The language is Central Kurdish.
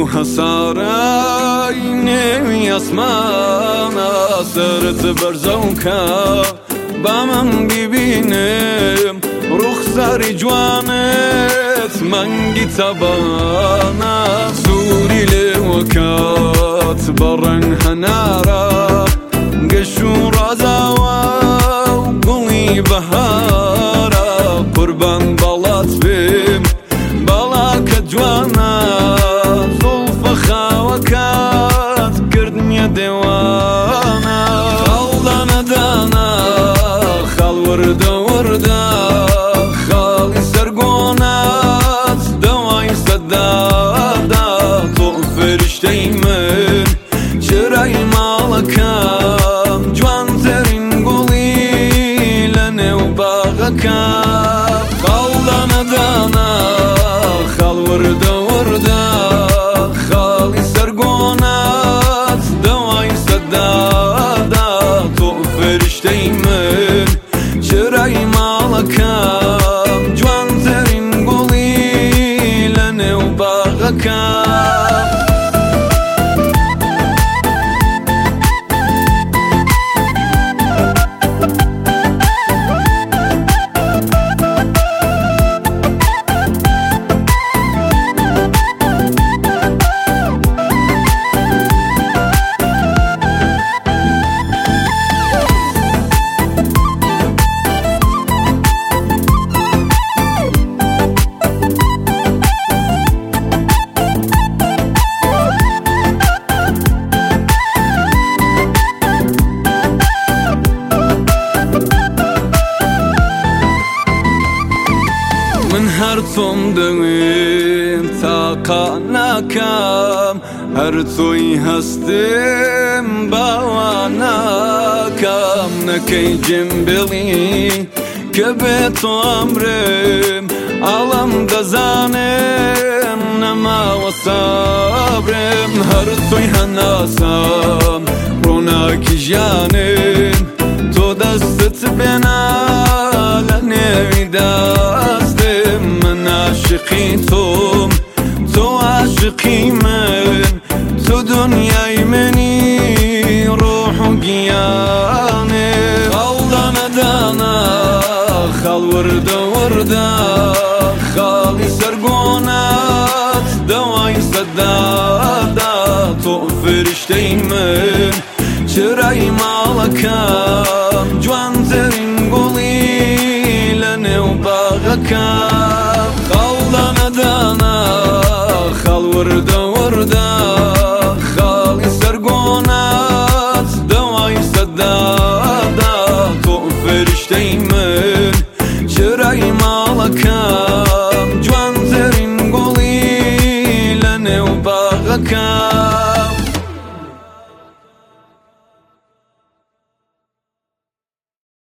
هەسارای نێوی ئەسمانە سەرت بەرزەوکە با من ببینم ڕوخساری جوانت مەنگی تەبانە سووری لێوەکات بە ڕەنگ هەنارە گەش و ڕازاوە و گوڵی بەهارە قوربان بەڵات بێم بەڵاکە جوانە زوڵفە خاوەکات کردنیە دێوانە خەڵدانە دانە خەڵ وردە وردە خاڵی سەرگۆنات دەوای سەدادا تۆ فریشتەی من چرای ماڵەکەم جوانترین گوڵی لە نێو باغەکەم خەڵدانە دانە خەڵ وردە وردە خاڵی سەرگۆنات دەوای سەدادا تۆ فریشتەی من چرای ماڵەکەم جوانترین گوڵی لە نێو باغەکەم من هەر تۆم دەوێم تاقا ناکەم هەر تۆی هەستم باوا ناکەم نەکەی جێم بڵی کە بێت تۆ ئەمرم ئاڵم دەزانم نەماوە سابرم هەر تۆی هەناسەم ڕۆناکی ژیانم تۆ دەستت بێنا لە نێوی دەستم من عاشقی تۆم تۆ عاشقی من تۆ دنیای منی ڕۆح و گیانم خەڵدانە دانە خەڵ وردە وردە خاڵی سەرگۆنات دەوای سەدادا تۆ فریشتەی من چرای ماڵەکەم جوانترین گوڵی لە نێو باغەکەم